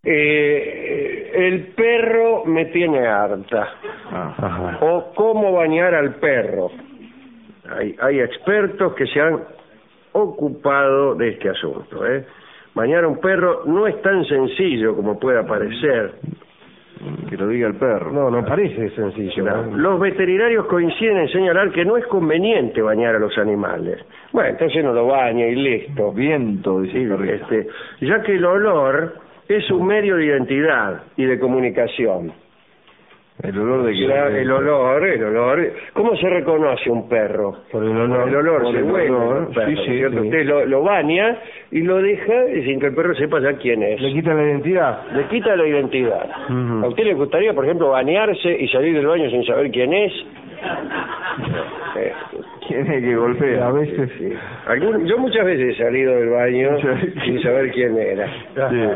El perro me tiene harta. Ajá. O cómo bañar al perro. Hay expertos que se han ocupado de este asunto. Bañar a un perro no es tan sencillo como pueda parecer. Que lo diga el perro. No parece sencillo. Los veterinarios coinciden en señalar que no es conveniente bañar a los animales. Bueno, entonces no lo baña y listo. Viento, dice el perrito. Ya que el olor es un medio de identidad y de comunicación. ¿El olor de qué? El olor. ¿Cómo se reconoce un perro? Por el olor. El olor Por se el huele. olor. Sí. Usted lo baña y lo deja sin que el perro sepa ya quién es. ¿Le quita la identidad? Le quita la identidad. Uh-huh. ¿A usted le gustaría, por ejemplo, bañarse y salir del baño sin saber quién es? ¿Quién es que golpea? A veces Sí. Yo muchas veces he salido del baño sin saber quién era. Sí.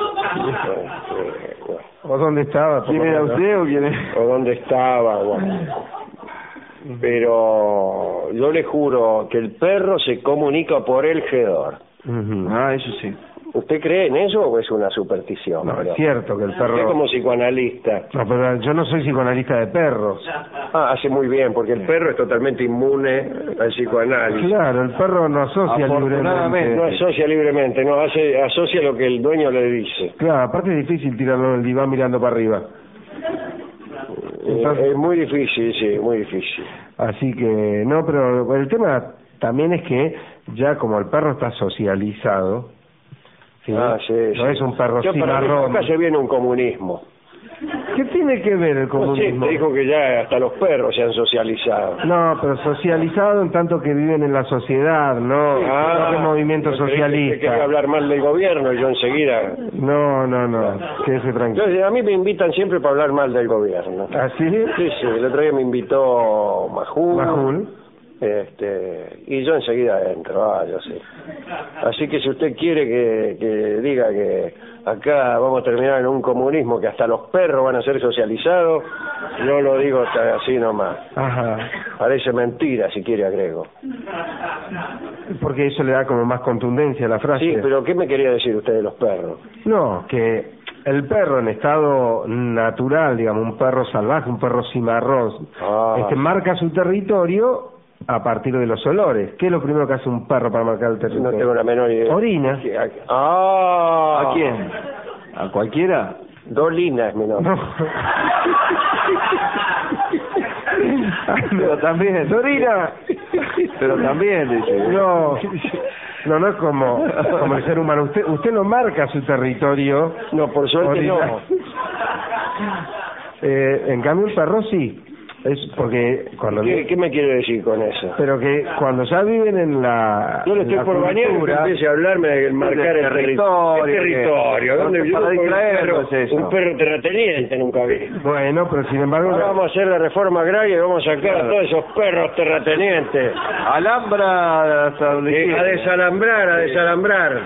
¿O dónde estaba? ¿Quién era usted o quién es? O dónde estaba, bueno. Pero yo le juro que el perro se comunica por el hedor. Uh-huh. Ah, eso sí. ¿Usted cree en eso o es una superstición? No, es cierto que el perro... Usted como psicoanalista. No, pero yo no soy psicoanalista de perros. Hace muy bien, porque el perro es totalmente inmune al psicoanálisis. Claro, el perro no asocia libremente. No asocia libremente, no asocia lo que el dueño le dice. Claro, aparte es difícil tirarlo del diván mirando para arriba. Entonces, Es muy difícil, sí, muy difícil. así que, no, pero el tema también es que ya como el perro está socializado, ¿sí? No es un perro cimarrón. Acá se viene un comunismo. ¿Qué tiene que ver el No sé, comunismo? te dijo que ya hasta los perros se han socializado. No, pero socializado en tanto que viven en la sociedad, no es movimiento ¿no creí que socialista. quería hablar mal del gobierno y yo enseguida... No, quédese tranquilo. A mí me invitan siempre para hablar mal del gobierno. ¿Ah, sí? Sí, el otro día me invitó Majul. Y yo enseguida entro, yo sé. Así que si usted quiere que diga que acá vamos a terminar en un comunismo que hasta los perros van a ser socializados, no lo digo así nomás. Ajá. Parece mentira, si quiere agrego. Porque eso le da como más contundencia a la frase. Sí, pero ¿qué me quería decir usted de los perros? No, que el perro en estado natural, digamos, un perro salvaje, un perro cimarrón, marca su territorio a partir de los olores. ¿Qué es lo primero que hace un perro para marcar el territorio? No tengo la menor idea. Orina. ¿A quién? ¿A cualquiera? Dolina es mi nombre. Pero también. Orina. Pero también, dice. No es como el ser humano. Usted no marca su territorio. No, por suerte no. En cambio el perro sí. Es porque cuando ¿Qué me quiere decir con eso? Pero que cuando ya viven en la no le estoy por bañar y empiece a hablarme de marcar el territorio. ¿Dónde yo un perro terrateniente nunca vi? Bueno, pero sin embargo ahora vamos a hacer la reforma agraria y vamos a sacar a todos esos perros terratenientes. Alambra hasta donde a desalambrar.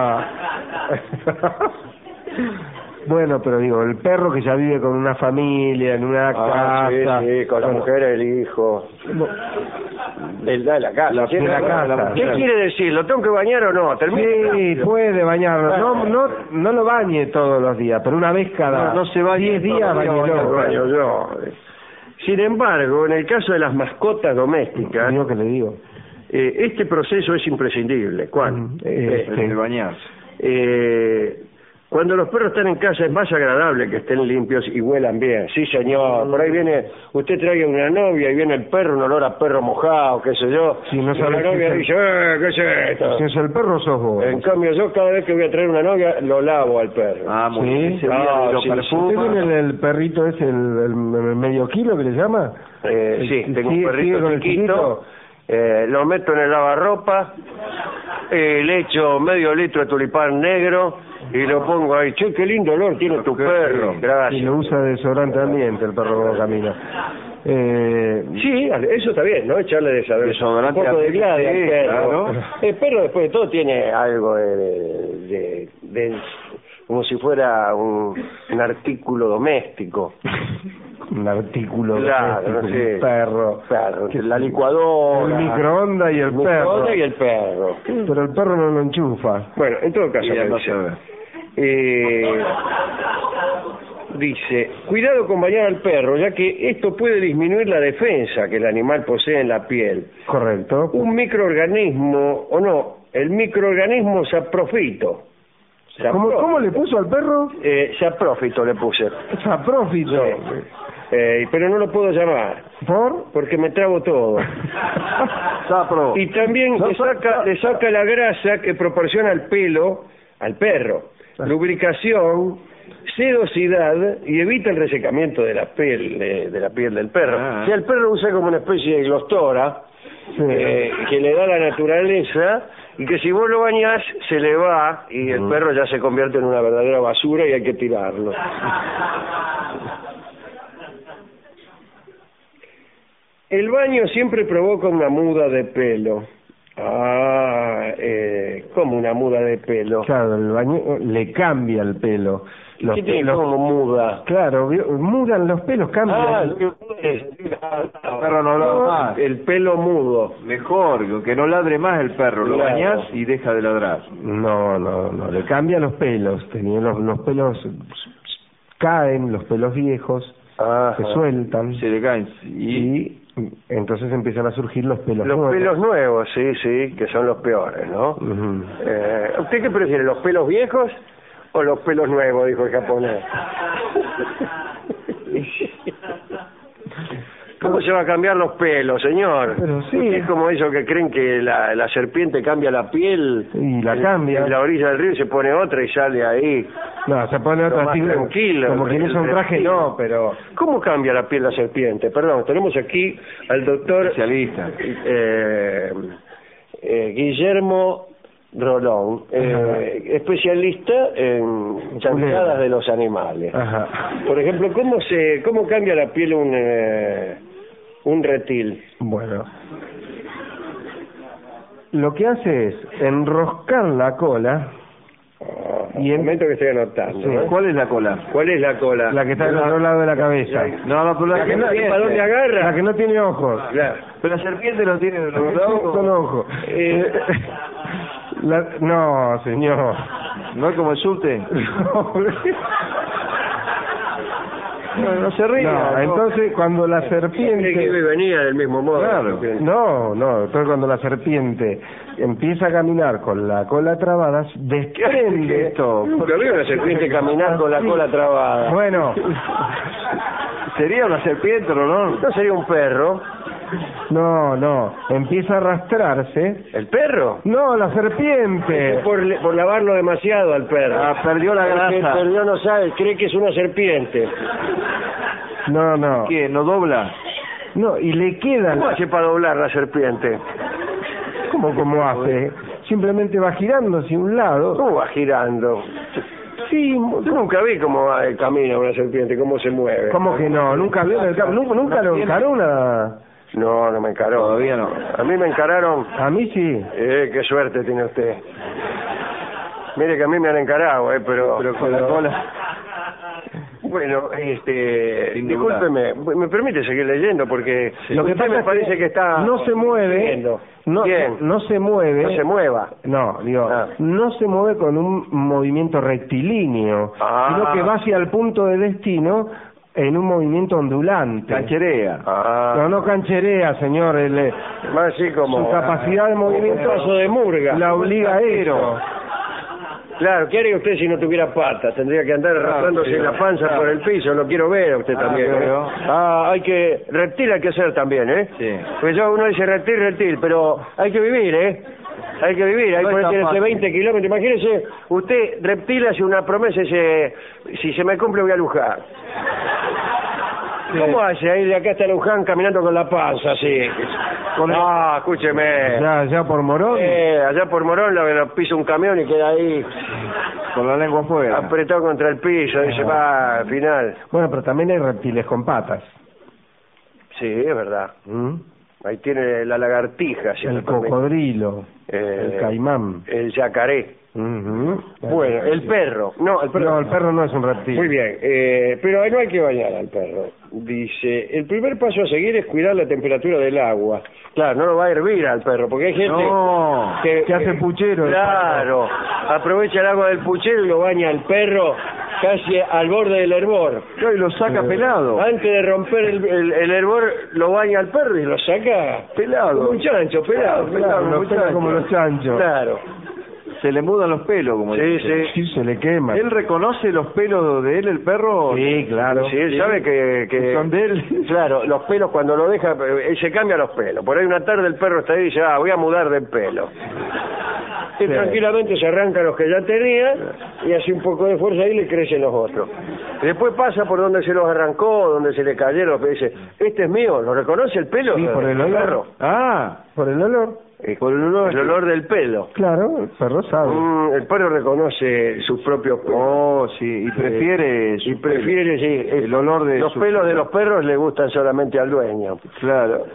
Bueno, pero digo, el perro que ya vive con una familia, en una casa... Sí, con la mujer, el hijo... de la casa. ¿Qué quiere decir? ¿Lo tengo que bañar o no? Sí, puede bañarlo. No lo bañe todos los días, pero una vez cada... No se va 10 días, baño yo. Sin embargo, en el caso de las mascotas domésticas... ¿Qué le digo? Este proceso es imprescindible. ¿Cuál? El bañarse. Cuando los perros están en casa es más agradable que estén limpios y huelan bien. Sí, señor. Por ahí viene, usted trae una novia y viene el perro, un olor a perro mojado, qué sé yo. Sí, no y la novia dice, ¿qué es esto? Si es el perro, sos vos. En cambio, yo cada vez que voy a traer una novia, lo lavo al perro. Muy bien. ¿Usted tiene el perrito ese, el medio kilo que le llama? Sí, tengo un perrito chiquito. Lo meto en el lavarropa, le echo medio litro de tulipán negro y lo pongo ahí. Che, qué lindo olor tiene tu perro. Gracias. Y lo usa de desodorante ambiente el perro cuando camina. Sí, eso está bien, ¿no? Echarle desodorante, un poco de glade al perro. Claro. El perro después de todo tiene algo de como si fuera un artículo doméstico. Un artículo doméstico, no sé, perro. La licuadora. El microondas y el perro. Y el perro. Pero el perro no lo enchufa. Bueno, en todo caso, Dice, cuidado con bañar al perro, ya que esto puede disminuir la defensa que el animal posee en la piel. Correcto. Un microorganismo, o no, el microorganismo saprofito. ¿Cómo le puso al perro? Saprófito le puse. Saprófito. Sí. Pero no lo puedo llamar. ¿Por? Porque me trago todo. Sapro. Y también le saca la grasa que proporciona el pelo al perro. Lubricación, sedosidad y evita el resecamiento de la piel del perro. Si el perro usa como una especie de glostora, que le da la naturaleza, y que si vos lo bañás se le va y el perro ya se convierte en una verdadera basura y hay que tirarlo. El baño siempre provoca una muda de pelo. ¿Cómo una muda de pelo? Claro, el baño le cambia el pelo. ¿Qué tiene como muda? Claro, mudan los pelos, cambian. El perro no ladra más. El pelo mudo. Mejor, que no ladre más el perro. Lo bañás y deja de ladrar. No, le cambia los pelos. Tenía los pelos caen, los pelos viejos se sueltan. Se le caen. Y entonces empiezan a surgir los pelos nuevos. Los pelos nuevos, sí, que son los peores, ¿no? ¿Usted qué prefiere, los pelos viejos o los pelos nuevos? Dijo el japonés. ¿Cómo se va a cambiar los pelos, señor? Pero sí. Es como eso que creen que la serpiente cambia la piel. Y la cambia. En la orilla del río y se pone otra y sale ahí. No, se pone otra así tranquilo. Como quien usa un traje, no, pero... ¿Cómo cambia la piel la serpiente? Perdón, tenemos aquí al doctor... Especialista. Guillermo Rolón, especialista en chancadas de los animales. Ajá. Por ejemplo, ¿cómo cambia la piel un reptil? Bueno, lo que hace es enroscar la cola. Y el momento que estoy anotando. Sí. ¿Cuál es la cola? ¿Cuál es la cola? La que está al otro lado de la cabeza. Pero la que no, ¿para dónde agarra? La que no tiene ojos. Claro. Pero la serpiente no tiene ojos. Son ojos. No, señor. ¿No es como el subte? No se ríe. No, entonces cuando la serpiente... Que iba y venía del mismo modo. Claro. No, entonces cuando la serpiente empieza a caminar con la cola trabada, desprende... Nunca vi una serpiente caminar con la cola trabada. Bueno. ¿Sería una serpiente o no? ¿No sería un perro? No, empieza a arrastrarse. ¿El perro? No, la serpiente. Por lavarlo demasiado al perro. Perdió la grasa. El perro no sabe, cree que es una serpiente. No. ¿Qué? ¿No dobla? No, y le queda... ¿Cómo hace para doblar la serpiente? ¿Cómo hace? Simplemente va girando hacia un lado. ¿Cómo va girando? Sí, yo nunca vi cómo camina una serpiente, cómo se mueve. ¿Cómo que no? ¿Nunca vio nunca lo encaró una...? No me encaró. Todavía no. A mí me encararon. A mí sí. Qué suerte tiene usted. Mire que a mí me han encarado, pero con la cola. Bueno, discúlpeme, ¿me permite seguir leyendo? Porque lo que pasa me parece que está... No se mueve. No se mueve. No se mueva. No, digo, no se mueve con un movimiento rectilíneo, sino que va hacia el punto de destino en un movimiento ondulante. Cancherea. No cancherea, señor. Más así como... Su capacidad de movimiento... Paso de murga. La obliga a eso. Claro, ¿qué haría usted si no tuviera patas? Tendría que andar arrastrándose la panza por el piso. Lo quiero ver a usted también. Reptil hay que hacer también, ¿eh? Sí. Pues uno dice reptil, pero hay que vivir, ¿eh? Hay que vivir, hay que ponerse 20 kilómetros. Imagínese, usted reptil hace una promesa y dice, si se me cumple voy a Luján. Sí. ¿Cómo hace ahí de acá hasta Luján caminando con la panza así? Escúcheme. ¿Allá por Morón? Allá por Morón lo pisa un camión y queda ahí con la lengua afuera, apretado contra el piso, dice, va, al final. Bueno, pero también hay reptiles con patas. Sí, es verdad. Ahí tiene la lagartija. El cocodrilo, el caimán. El yacaré. Bueno, el perro. No, el perro no es un reptil. Muy bien, pero no hay que bañar al perro. Dice, el primer paso a seguir es cuidar la temperatura del agua. Claro, no lo va a hervir al perro, porque hay gente que hace puchero. Claro, aprovecha el agua del puchero y lo baña al perro casi al borde del hervor. No, y lo saca pelado. Antes de romper el hervor, lo baña al perro y lo saca pelado. Como un chancho, pelado. Como los chanchos. Claro. Se le mudan los pelos, como dice. Sí, se le quema. ¿Él reconoce los pelos de él, el perro? Sí, claro. Sí, él sabe que son de él. Claro, los pelos cuando lo deja, él se cambia los pelos. Por ahí una tarde el perro está ahí y dice, voy a mudar de pelo. Y tranquilamente se arranca los que ya tenía y hace un poco de fuerza y le crecen los otros. Y después pasa por donde se los arrancó, donde se le cayeron, y dice, este es mío, ¿lo reconoce el pelo? Sí, por el olor. Perro. Por el olor. Por el olor del pelo. Claro, el perro sabe. El perro reconoce sus propios pelos. Sí, y prefiere sí, el olor de los pelos de los perros le gustan solamente al dueño. Claro.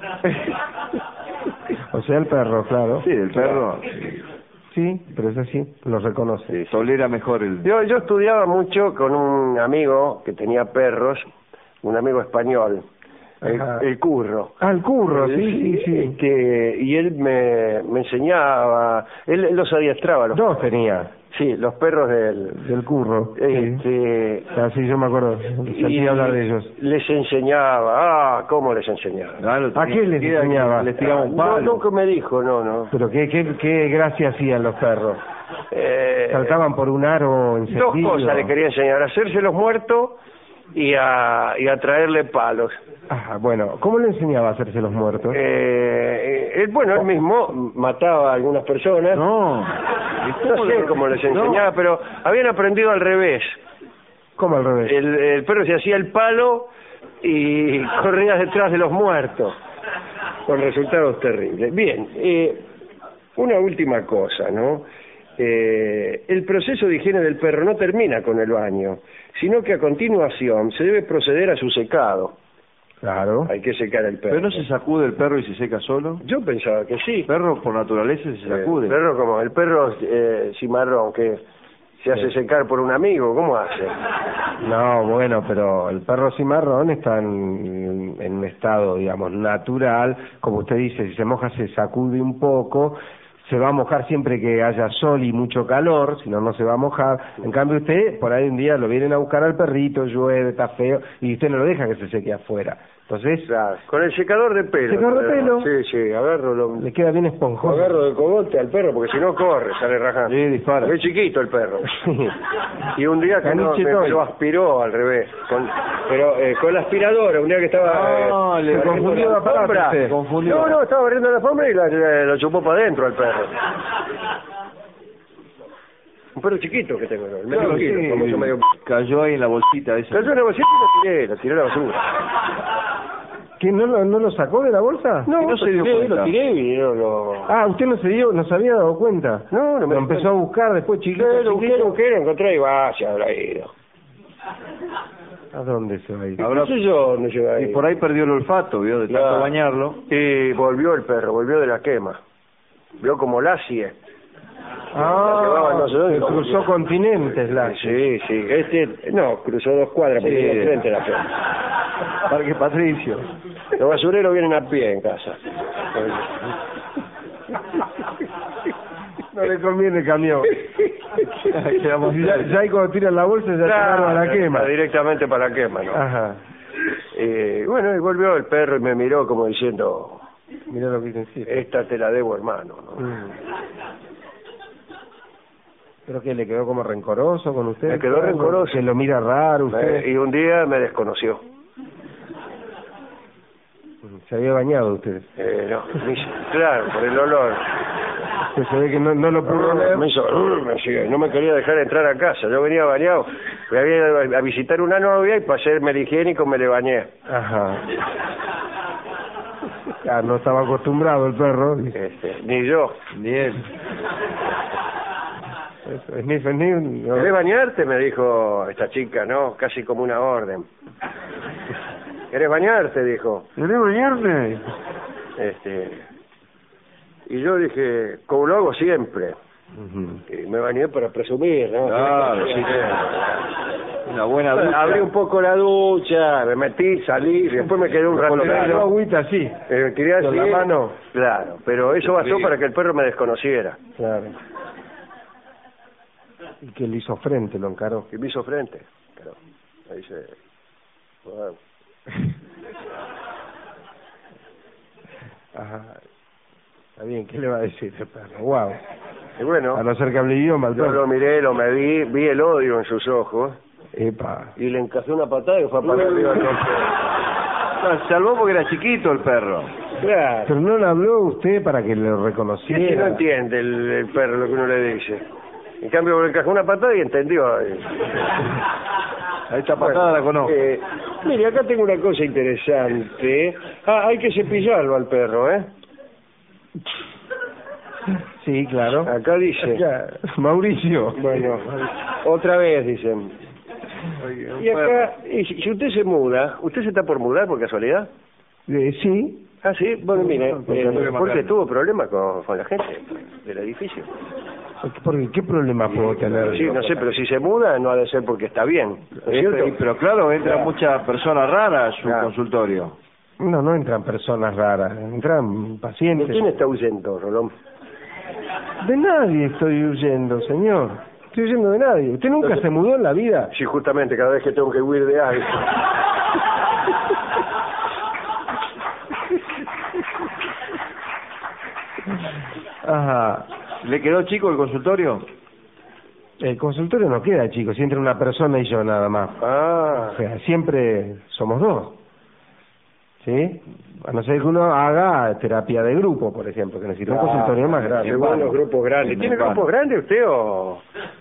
O sea, el perro, claro. Sí, el perro. Sí, pero es así, lo reconoce. Sí, tolera mejor el... Yo estudiaba mucho con un amigo que tenía perros, un amigo español. El Curro. El Curro, sí. Y él me enseñaba, él los adiestraba. Dos tenía. Sí, los perros del Curro. Sí, yo me acuerdo. Y hablar de ellos. Les enseñaba, ¿cómo les enseñaba? ¿A qué les enseñaba? Les tiraba un palo. Nunca me dijo, no. Pero qué gracia hacían los perros. Saltaban por un aro encendido. Dos cosas le quería enseñar, a hacerse los muertos y a traerle palos. Bueno, ¿cómo le enseñaba a hacerse los muertos? Él mismo mataba a algunas personas. No sé cómo les enseñaba, pero habían aprendido al revés. ¿Cómo al revés? El perro se hacía el palo y corría detrás de los muertos, con resultados terribles. Bien, una última cosa, ¿no? El proceso de higiene del perro no termina con el baño, sino que a continuación se debe proceder a su secado. Claro. Hay que secar el perro. ¿Pero no se sacude el perro y se seca solo? Yo pensaba que sí. El perro por naturaleza se sacude. El perro cimarrón que se hace secar por un amigo, ¿cómo hace? No, bueno, pero el perro cimarrón está en un estado, digamos, natural. Como usted dice, si se moja se sacude un poco. Se va a mojar siempre que haya sol y mucho calor, si no, no se va a mojar. En cambio usted, por ahí un día lo vienen a buscar al perrito, llueve, está feo, y usted no lo deja que se seque afuera. Entonces... Claro, con el secador de pelo. ¿Secador de pelo? Sí, agarro. Le queda bien esponjoso. Agarro de cogote al perro, porque si no corre, sale rajando. Sí, dispara. Es chiquito el perro. Y un día que me lo aspiró al revés. Con la aspiradora, un día que estaba... le confundió la palabra. No, estaba barriendo la alfombra y lo chupó para adentro al perro. Un perro chiquito que tengo, medio kilo, cayó ahí en la bolsita esa. Cayó en la bolsita y lo tiré a la basura. ¿Que no lo sacó de la bolsa? No se dio cuenta. Lo tiré y usted no se había dado cuenta. No me empezó a buscar después chiquito. Lo encontré y se habrá ido. ¿A dónde se va a ir? No sé yo dónde se va a ir. Y por ahí perdió el olfato, vio, de tanto bañarlo. Y volvió el perro, volvió de la quema. Vio como Lassie. Se cruzó continentes, Sí. Cruzó 2 cuadras porque tiene frente a la quema. Parque Patricio. Los basureros vienen a pie en casa. No le conviene el camión. ya ahí cuando tiran la bolsa ya llegaron a la quema. Directamente para la quema, ¿no? Ajá. Y volvió el perro y me miró como diciendo... Mirá lo que dice. Esta te la debo, hermano, ¿no? ¿Pero que le quedó como rencoroso con usted? Me quedó rencoroso. ¿Se lo mira raro usted? Y un día me desconoció. ¿Se había bañado usted? No, claro, por el olor. Se ve que no lo pudo leer. No me quería dejar entrar a casa. Yo venía bañado. Me había ido a visitar una novia y para hacerme el higiénico me le bañé. Ajá. No estaba acostumbrado el perro. Ni yo. Ni él. ¿Querés bañarte? Me dijo esta chica, ¿no? Casi como una orden. ¿Querés bañarte? Dijo. ¿Querés bañarme? Y yo dije, como lo hago siempre, y me bañé para presumir, ¿no? Claro, sí. Una buena ducha. Abrí un poco la ducha, me metí, salí, y después me quedé un rato. Claro, agüita así. Tiré así, con la mano. Claro, pero eso bastó para que el perro me desconociera. Claro. Y que le hizo frente, lo encaró. Y me hizo frente. Claro. Me dice, bueno. Ajá. Está bien, ¿qué le va a decir el perro? Wow. Y bueno, A no ser que hable idioma, el yo perro. lo miré, lo medí, vi el odio en sus ojos Epa. y le encajé una patada y fue a parar arriba del golpe. No, salvó porque era chiquito el perro. Claro. Pero no le habló usted para que lo Sí, reconociera. sí, no entiende el perro lo que uno le dice. En cambio, le encajó una patada y entendió. A esta patada la conozco. Mire, acá tengo una cosa interesante. Hay que cepillarlo al perro, ¿eh? Sí, claro. Acá dice. Acá, Mauricio. Bueno, otra vez dicen. Y acá, y si usted se muda, ¿usted se está por mudar por casualidad? Sí. Ah, sí, bueno, mire, problema porque grande. tuvo problemas con la gente del edificio. Porque, ¿qué problema puedo tener? Sí, no sé, pero si se muda no ha de ser porque está bien, ¿no es cierto? Pero claro, entran muchas personas raras a su Claro. consultorio. No entran personas raras, entran ¿De pacientes. quién está huyendo, Rolón? De nadie estoy huyendo, señor. Estoy huyendo de nadie. ¿Usted nunca se mudó en la vida? Sí, justamente, cada vez que tengo que huir de algo. Ajá. ¿Le quedó chico el consultorio? El consultorio no queda, chicos. Si entra una persona y yo nada más. Ah, O sea, siempre somos dos. ¿Sí? A no ser que uno haga terapia de grupo, por ejemplo, que necesita un consultorio más qué grande. buenos grupos grandes. ¿Tiene Bueno. grupos grandes usted o...?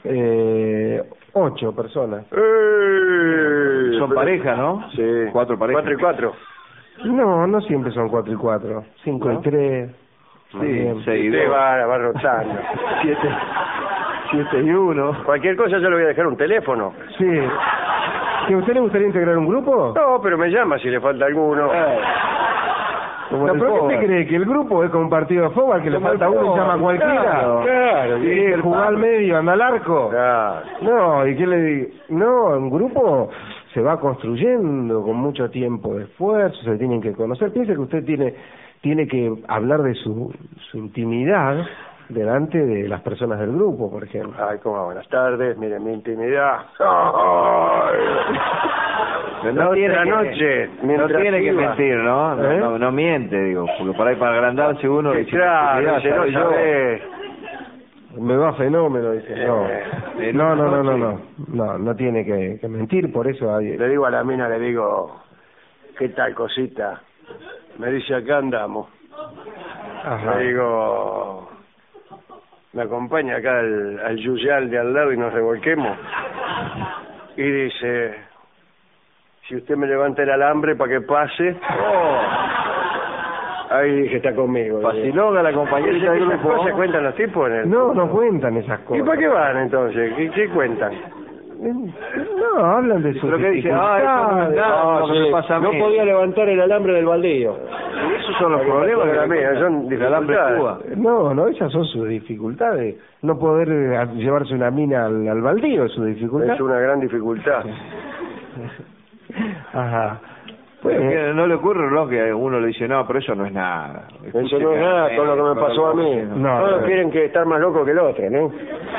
8 personas. Son pareja, ¿no? Sí. 4 parejas. 4 y 4. No siempre son 4 y 4. 5 ¿No? y 3. Sí, 6 y Usted 2. va rotando. 7 y 1. Cualquier cosa yo le voy a dejar un teléfono. Sí. ¿Que a usted le gustaría integrar un grupo? No, pero me llama si le falta alguno. No, ¿pero qué te cree? ¿Que el grupo es como un partido de fútbol? ¿Que le falta uno y llama a cualquiera? Claro, ¿Y que jugar al medio, anda al arco? Claro. No, ¿y qué le digo? No, un grupo se va construyendo con mucho tiempo de esfuerzo, se tienen que conocer. Piense que usted tiene que hablar de su intimidad delante de las personas del grupo, por ejemplo. Ay, cómo va, buenas tardes, miren mi intimidad. Ay. No tiene Otra que- noche, No mientras tiene que iba. mentir, ¿no? ¿Eh? No miente, digo, porque por ahí para agrandarse uno... Sí, claro, dice, no, yo... Me va fenómeno, dice. No, en no, una no, no, no, noche. no tiene que mentir, por eso hay... Le digo a la mina, le digo, ¿qué tal cosita? Me dice, acá andamos. Ajá. Le digo, me acompaña acá al yuyal de al lado y nos revolquemos. Y dice, si usted me levanta el alambre para que pase. Ahí dije, está conmigo. Facilonga la compañerita del ¿Esas grupo. cosas cuentan los tipos en el... No cuentan esas ¿Y cosas. para qué van entonces? ¿Qué cuentan? No, hablan de sus Pero que dice, eso no es dificultades. nada, lo que me pasa a mí. No podía levantar el alambre del baldío. Y esos son los problemas de la mía, son del alambre de Cuba. dificultades. No, esas son sus dificultades. No poder llevarse una mina al baldío es su dificultad. Es una gran dificultad. Ajá. Pero que no le ocurre, ¿no? Que uno le dice, no, pero eso no es nada. Eso no es nada con lo que me pasó a mí. No, Todos no. quieren que estar más loco que el otro, ¿no?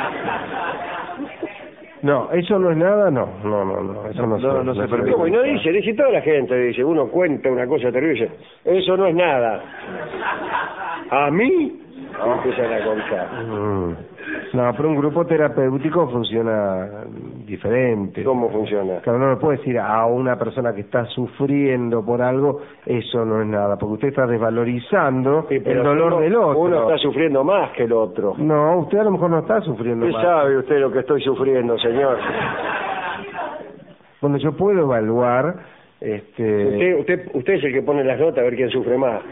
No, eso no es nada, no, eso no se permite. ¿Cómo? Y no dice toda la gente, dice, uno cuenta una cosa terrible, dice, eso no es nada. ¿A mí? Empiezan a contar. No, pero un grupo terapéutico funciona diferente. ¿Cómo funciona? Claro, no le puede decir a una persona que está sufriendo por algo, eso no es nada, porque usted está desvalorizando Sí, pero el dolor del otro. Uno está sufriendo más que el otro. No, usted a lo mejor no está sufriendo ¿Qué más. sabe usted lo que estoy sufriendo, señor? Bueno, yo puedo evaluar, Usted es el que pone las notas a ver quién sufre más.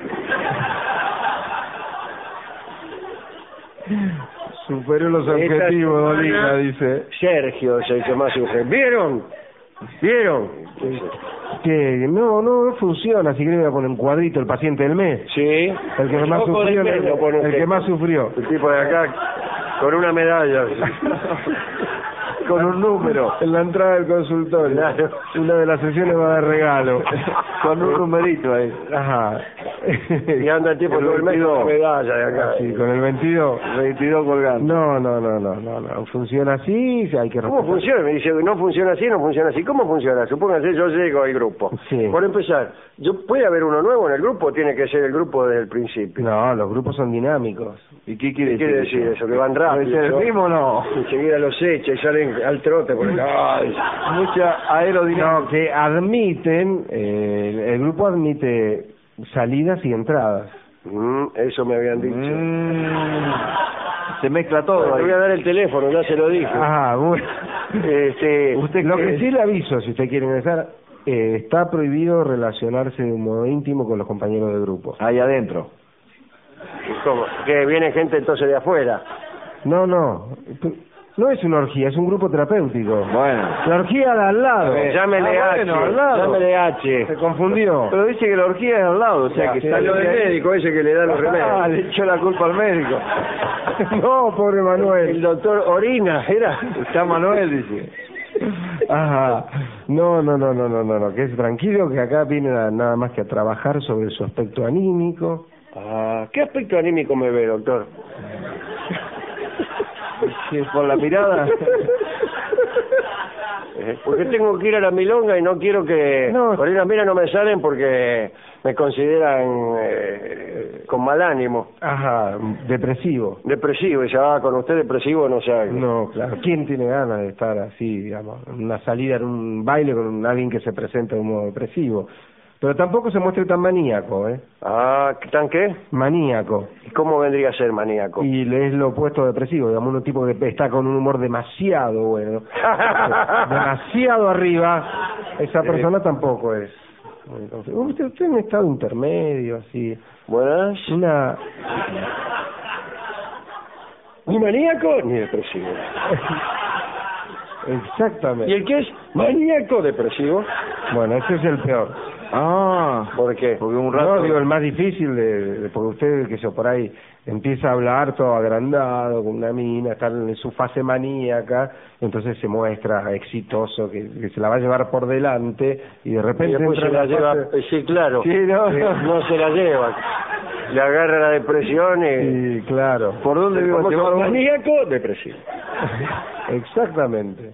superó los objetivos, Dolina, dice. Sergio es el que más sufre. ¿Vieron? Que no funciona, si quiere voy a poner un cuadrito, el paciente del mes. Sí. El que más sufrió, el que más sufrió. El tipo de acá con una medalla. Con un número en la entrada del consultorio. Claro. Una de las sesiones va de regalo. Con un numerito ahí. Ajá. Y anda el tipo con el mes con medalla de acá. Sí, con el 22. 22 colgando. No. Funciona así, hay que ¿Cómo funciona? Me dice, no funciona así. ¿Cómo funciona? Supóngase, yo llego al grupo. Sí. Por empezar, ¿puede haber uno nuevo en el grupo o tiene que ser el grupo desde el principio? No, los grupos son dinámicos. ¿Y qué quiere decir eso? Que van rápido. ¿Puede ser el mismo o no? Enseguida los echa y salen al trote por mucha aerodinámica. No, que admiten, el grupo admite salidas y entradas. Eso me habían dicho. Se mezcla todo. Te voy a dar el teléfono, ya se lo dije. Ajá, bueno. Usted lo que sí le aviso, si usted quiere ingresar, está prohibido relacionarse de un modo íntimo con los compañeros de grupo. Ahí adentro. ¿Cómo? ¿Que viene gente entonces de afuera? No es una orgía, es un grupo terapéutico. Bueno. La orgía de al lado. Llámele H. Al lado. Llámele H. Se confundió. Pero dice que la orgía es al lado, o sea que salió del médico ese que le da los remedios. Le echó la culpa al médico. No, pobre Manuel. El doctor Orina, era. Está Manuel, dice. Ajá. No, que es tranquilo, que acá viene nada más que a trabajar sobre su aspecto anímico. ¿Qué aspecto anímico me ve, doctor? ¿Sí, por la mirada? Porque tengo que ir a la milonga y no quiero que... Por ahí las miras no me salen porque me consideran con mal ánimo. Ajá, depresivo. Depresivo, y dice, con usted depresivo no sabe. No, claro. ¿Quién tiene ganas de estar así, digamos, en una salida, en un baile con alguien que se presenta de un modo depresivo? Pero tampoco se muestre tan maníaco, ¿eh? ¿Tan qué? Maníaco. ¿Y cómo vendría a ser maníaco? Y es lo opuesto a depresivo, digamos, un tipo que está con un humor demasiado bueno, demasiado arriba, esa persona tampoco es. Usted en un estado intermedio, así. Buenas. Ni maníaco ni depresivo. Exactamente. ¿Y el que es maníaco depresivo? Bueno, ese es el peor. ¿Por qué? Porque un rato... No, digo, el más difícil, porque usted, que por ahí empieza a hablar todo agrandado, con una mina, está en su fase maníaca, entonces se muestra exitoso, que se la va a llevar por delante, y de repente... Y después se la lleva, sí, claro, sí, no se la lleva, le agarra la depresión y... Sí, claro. ¿Por dónde vivo? Maníaco, depresivo. Exactamente.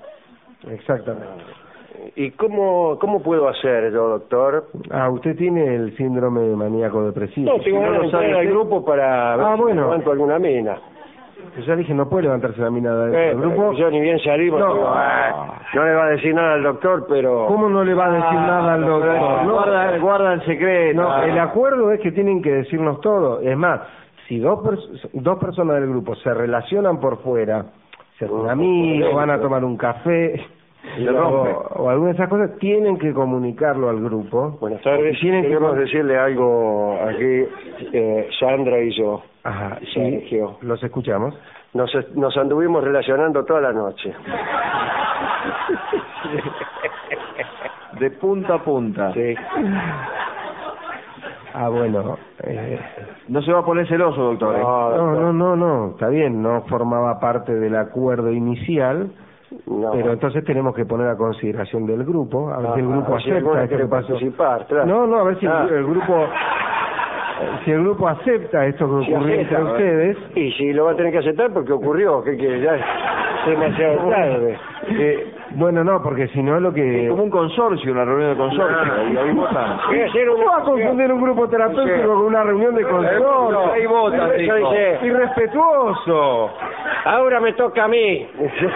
¿Y cómo puedo hacer yo, doctor? Usted tiene el síndrome maníaco depresivo. No, tengo que entrar al grupo para ver si levanto alguna mina. Pues ya dije, no puede levantarse la mina del grupo. Yo ni bien salimos. No le va a decir nada al doctor, pero... ¿Cómo no le va a decir nada al doctor? Guarda el secreto. No, el acuerdo es que tienen que decirnos todo. Es más, si dos personas del grupo se relacionan por fuera, se hacen amigos, van a tomar un café... O alguna de esas cosas, tienen que comunicarlo al grupo. Buenas tardes, queremos decirle algo aquí, Sandra y yo. Ajá, Sergio. Los escuchamos. Nos anduvimos relacionando toda la noche. De punta a punta. Sí. Bueno. No se va a poner celoso, doctor. No, está bien, no formaba parte del acuerdo inicial. No. Pero entonces tenemos que poner a consideración del grupo, a ver si el grupo acepta esto que pasó. Claro. No, a ver si el grupo acepta esto que ocurrió entre ustedes. Y si lo va a tener que aceptar porque ocurrió, que ya es demasiado tarde. Bueno, no, porque si no lo que... Es como un consorcio, una reunión de consorcio. Y ahí votan. ¿Cómo va a confundir un grupo terapéutico con una reunión de consorcio? Ahí votan, irrespetuoso. Ahora me toca a mí.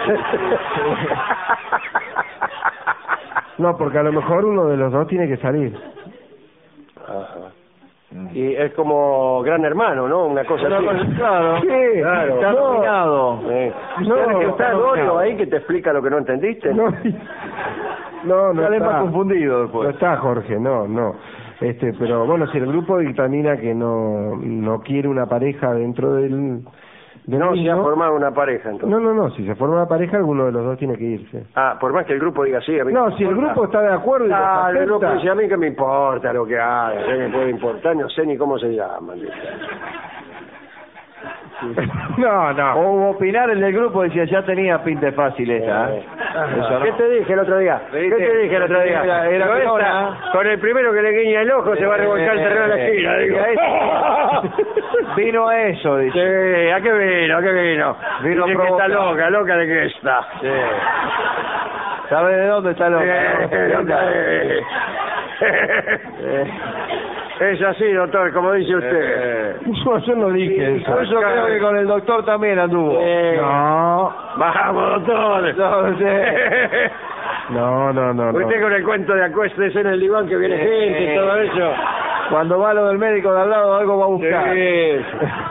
No, porque a lo mejor uno de los dos tiene que salir. Ajá. Y es como Gran Hermano, ¿no? Una cosa así. Claro. Sí, claro. Está dominado. ¿Está Dorio ahí que te explica lo que no entendiste? No está más confundido después. No está Jorge, no. Pero bueno, si el grupo dictamina que no quiere una pareja dentro del No, si ha formado una pareja, entonces. No, si se forma una pareja, alguno de los dos tiene que irse. Ah, por más que el grupo diga sí, a mí no, si el grupo está de acuerdo y el grupo dice, a mí que me importa lo que haga, ¿qué me puede importar? No sé ni cómo se llama. No. O opinar el del grupo decía, ya tenía pinta fácil esa. ¿Qué te dije el otro día? Era con el primero que le guiña el ojo se va a revolcar el terreno de la esquina. Digo. Vino a eso, dice. Sí, ¿a qué vino? Vino dice que está loca de que está. Sí. ¿Sabe de dónde está loca? Es así, doctor, como dice usted. Yo no dije eso. Yo creo que con el doctor también anduvo. No. Vamos, doctor. No. Usted con el cuento de acuéstese en el diván que viene gente y todo eso. Cuando va lo del médico de al lado, algo va a buscar. Sí.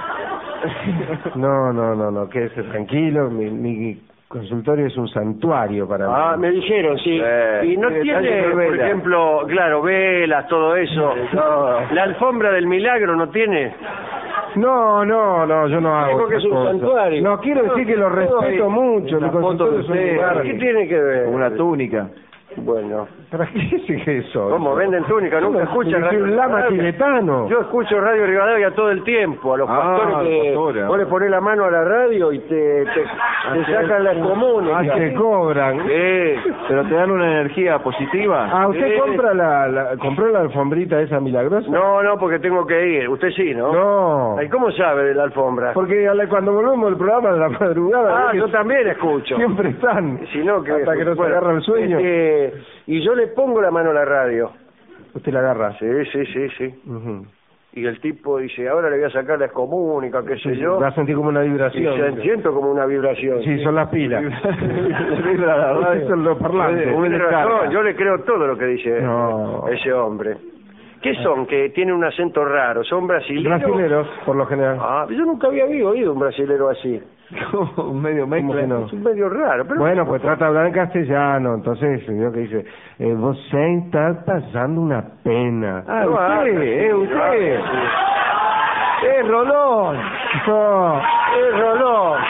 No, quédese tranquilo, mi consultorio es un santuario para mí. Ah, me dijeron, sí. Y no tiene, por ejemplo, claro, velas, todo eso. La alfombra del milagro no tiene. No, yo no hago. Digo que es un santuario. No, quiero decir que lo respeto mucho. Mi consultorio es un lugar. ¿Qué tiene que ver? Una túnica. Bueno. ¿Para qué es eso? ¿Cómo? ¿Venden túnica? Nunca escuchan radio. Soy un lama tibetano. Yo escucho Radio Rivadavia todo el tiempo. A los pastores que vos le ponés la mano a la radio y te sacan las comunes. Te cobran. Sí. Pero te dan una energía positiva. ¿Usted compró la alfombrita esa milagrosa? No, porque tengo que ir. Usted sí, ¿no? No. ¿Y cómo sabe de la alfombra? Porque cuando volvemos del programa de la madrugada... yo también escucho. Siempre están. Hasta que nos agarra el sueño. Y yo le pongo la mano a la radio. ¿Usted la agarra? Sí. Uh-huh. Y el tipo dice, ahora le voy a sacar la excomúnica, qué sé yo. Va a sentir como una vibración. Y siento como una vibración. Sí, son las pilas. Son los parlantes. Yo le creo todo lo que dice ese hombre. ¿Qué son? Que tienen un acento raro. ¿Son brasileños? Brasileros, por lo general. Yo nunca había oído un brasilero así. Un medio mezcla. No? Es un medio raro. Pero bueno, pues trata de hablar en castellano. Entonces, yo que dice, vos estás pasando una pena. Usted. Es Rolón. No. Es Rolón.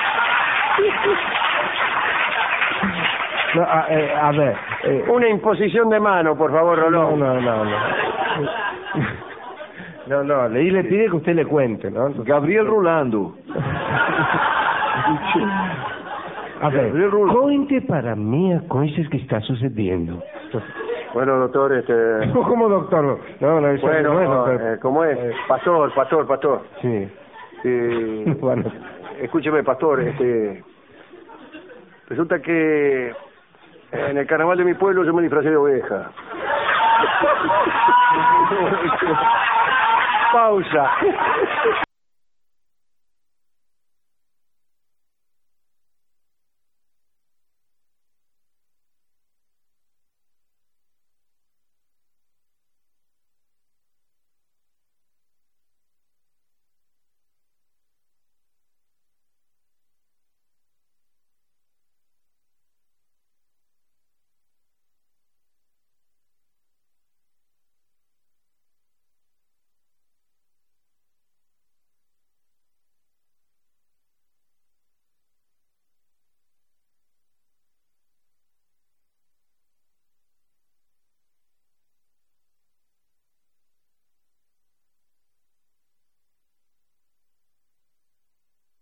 No, a ver. Una imposición de mano, por favor, Rolón. No, le pide que usted le cuente, ¿no? Gabriel Rolando. A ver, cuente para mí a cosas que está sucediendo. Bueno, doctor, ¿Cómo doctor? ¿cómo es? Pastor. Sí. Bueno. Escúcheme, pastor, resulta que en el carnaval de mi pueblo yo me disfracé de oveja. Pausa.